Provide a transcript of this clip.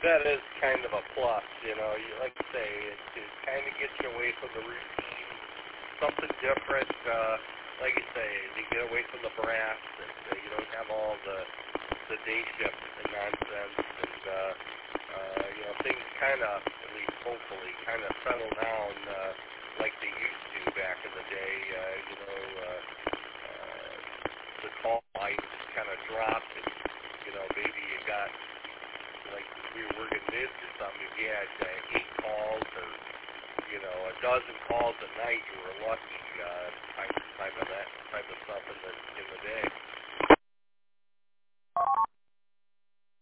that is kind of a plus, you know. You, like I say, it kind of gets you away from the routine, something different. Like you say, you get away from the brass, and you don't have all the day shift and nonsense, and you know, things kind of, at least hopefully, kind of settle down like they used to back in the day. You know, the call line just kind of dropped, and you know, maybe you got, like we were working mids or something, if you had 8 calls or, you know, a dozen calls a night, you were lucky time of that type of stuff in the day.